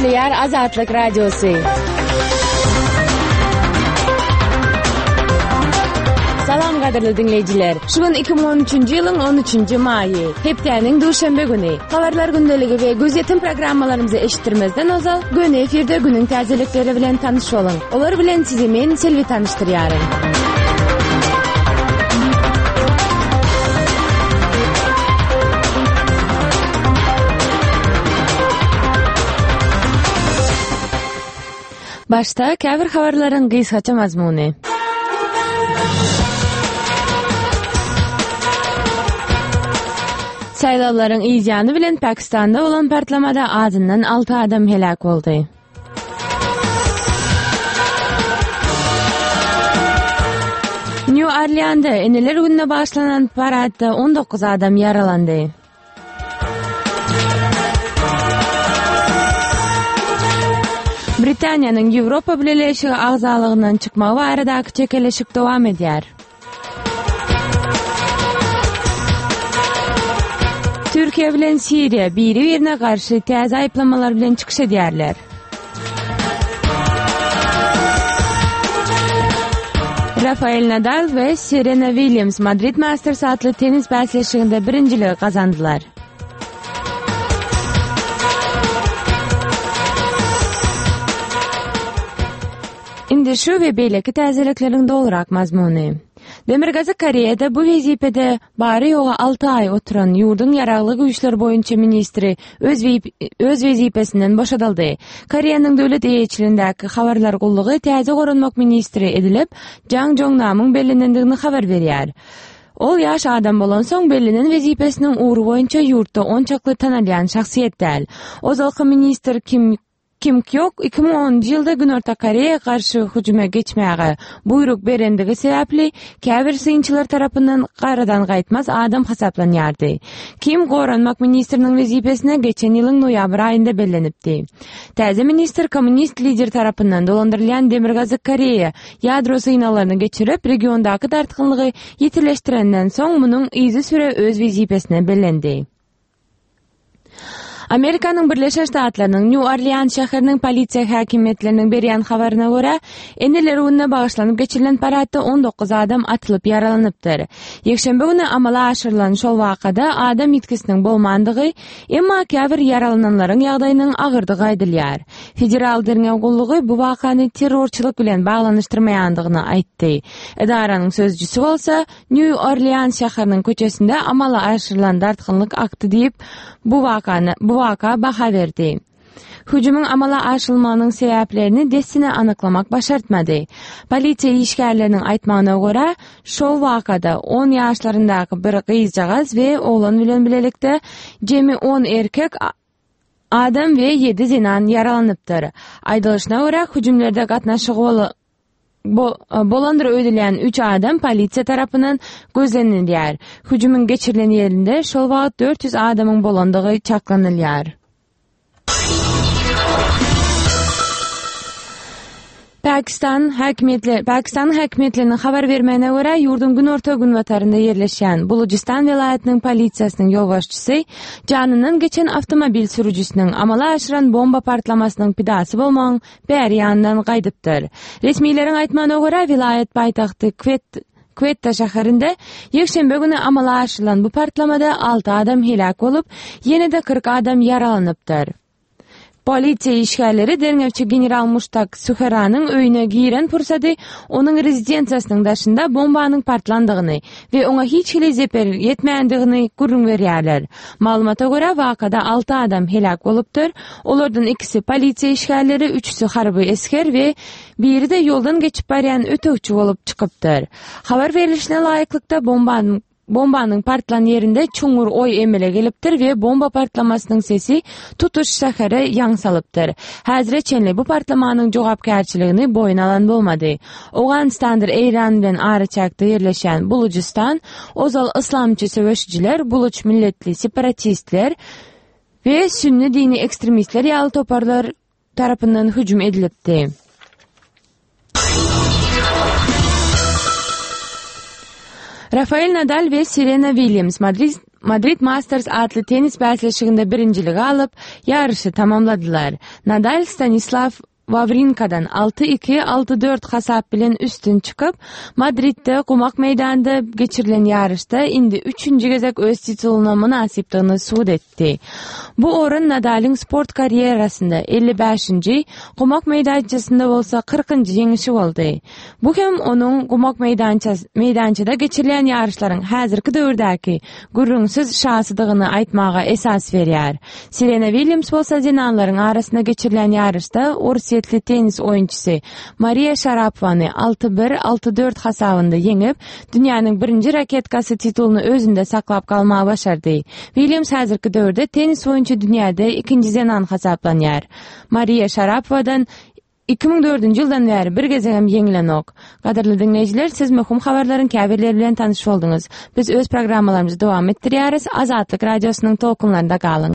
başlayar Azatlık Radyosu. Salam qadirli dinleyiciler. Şugun 2013 yılın 13. mayı. Heptenin Duşanbe günü. Habarlar gündəligi ve gözetim programmalarımızı eşittirmezden ozal, gün efirde günün tazelikleri bilen tanış olun. Olar bilen sizi men Selvi tanıştırıyorum. Başta käbir habarların gysgaça mazmunu. Saylavların iýanı bilen Pakistanda olan partlamada azından 6 adam helak oldu. New Orleans'da eneler gününe başlanan paradda 19 adam yaralandı. Britaniýanyň Ýewropa Birleşigi agzalygyndan çykmagy baradaky çekeleşik dowam edýär. Türkiye bilen Siriya biri-birine karşı täze aýplamalar bilen çykyş edýärler. Rafael Nadal we Serena Williams Madrid Masters atly tenis bäsleşiginde birinjiligi kazandylar. Indi şu we beýleki täzeliklerin dolurak mazmuny. Demirgazy Koreýada bu wezipede bary ýoga 6 ay oturan ýurdun ýaraglyk güýçleri boýunça ministri öz wezipesinden boşadyldy. Koreýanyň döwlet eýetçiligindäki habarlar gullugy täze goranmak ministri edilip, Jang Jong-namyň bellenendigini habar berýär. Ol ýaş adam bolan soň bellenen wezipesiniň uğru boýunça ýurtda 10 çakly tanalýan şahsiýet däl. Ozalky ministr Kim Kyok 2010 ýylda Günorta Koreýa garşy hüjüme geçmäge buyruk berendigi sebäpli käbir synçylar tarapyndan garadan gaýtmaz adam hasaplanýardy. Kim goranmak ministriniň wezipesine geçen ýylyň noýabr aýynda bellenipdi. Täze ministr kommunist lider tarapyndan dolandyrylýan Demirgazy Koreýa ýadro sygnalaryny geçirip regiondaky dartgynlygy ýetileşdirenden soň munyň izi süre öz wezipesine bellendi. Amerikanyň Birleşik Ştatlarynyň New Orleans şäheriniň polisiýa häkimetleriniň berýän habaryna görä, eneler gününe bagyşlanyp geçirilen paradda 19 adam atylyp yaralanypdyr. Ýekşembe günü amala aşyrylan şol wakada adam ýetkisiniň bolmandygy, emma käbir yaralananlaryň ýagdaýynyň agyrdygy aýdylýar. Federal dernew gullugy bu wakany terrorçylyk bilen baglanışdyrmaýandygyny aýtdy. Edaranyň sözcüsü bolsa, New Orleans şäheriniň köçesinde amala aşyrylan dartgynlyk akty diýip bu waka baha berdi. Hüjümüň amala aşylmanyň sebäplerini desine anyklamak başartmady. Polisiýa işgärleriniň aýtmagyna görä, şol wakada 10 ýaşlaryndaky bir gyzjagaz we oglan bilen bilelikde jemi 10 erkek adam we 7 zinan yaralanypdyr. Aýdylyşyna görä, hüjümlerde gatnaşygy bolandyr öýdülen 3 adam polisiýa tarapyndan gözlenilýär. Hüjümüň geçirilen ýerinde şol wagt 400 adamyň bolandygy çaklanylýar. Pakistan häkimetleriniň habar bermäne görä, ýurdun günorta gün watarynda ýerleşýän Bulujistan welaýatynyň polisiýasynyň ýolbaşçysy janynyň geçen awtomobil sürüjüsiniň amala aşyran bomba partlamasynyň pidasy bolmagyň bäri ýanyndan gaýdypdyr. Resmiýleriň aýtmagyna görä, welaýat paýtagty Quetta şäherinde ýekşembe günü amala aşyrylan bu partlamada 6 adam helak bolup, ýene-de 40 adam yaralanypdyr. Polisiýa işgärleri dernewçi general Mushtaq Suheranyň öýüne giren pursady onuň rezidensiýasynyň daşynda bombanyň partlandygyny we oňa hiç hili zeper ýetmändigini gurrun berýärler. Malumata görä, wakada 6 adam helak bolupdyr. Olardan ikisi polisiýa işgärleri, üçüsi harby esker we biri de ýoldan geçip barýan ötökçi bolup çykypdyr. Habar berilişine laýyklykda bombanyň partlan ýerinde çuňur oý emele gelipdir we bomba partlamasynyň sesi tutuş şähere ýaňsalypdyr. Häzirçenli bu partlamanyň jogapkärçiligini boýuna alan bolmady. Awganistandyr Eýran bilen ary çakda ýerleşen Bulujistan, ozal islamçy söwüşçiler, Buluç milletli separatistler we sünni dini ekstremistler ýaly toparlar tarapyndan hüjüm edilipdi. Rafael Nadal ve Serena Williams Madrid Masters adlı tenis bäslişiginde birinciligi alıp yarışı tamamladılar. Nadal Stanislav Wawrinka'dan 6-2, 6-4 hasap bilen üstün çıkıp Madrid'de Qumak meydanında geçirilen yarışta indi 3. gezek öz tituluna münasipligini suud etdi. Bu orun Nadal'ın sport kariyerasında 55. Qumak meydançasında bolsa 40. yeňişi boldy. Bu hem onun Qumak meydançada geçirilen yarışların häzirki döwürdäki gürrüňsiz şanslydygyny aýtmaga esas berýär. Serena Williams bolsa jenanlaryň arasynda geçirilen yarışda Russiyetli tenis oyuncusu Maria Sharapovany 6-1, 6-4 hasabında yeňip, dünýäniň birinji raketkasy titulunu özünde saklap kalmagy başardy. Williams häzirki döwürde tenis oyuncu dünýäde ikinji zenan hasaplanýar. Maria Sharapovadan 2004 ýyldan bäri bir geze hem yeňilenok. Gaderli dinleýijiler, siz möhüm habarlaryň käbirleri bilen tanyş boldyňyz. Biz öz programmalarymyzy dowam etdirýäris. Azatlyk radiosynyň tokunlarynda galyň.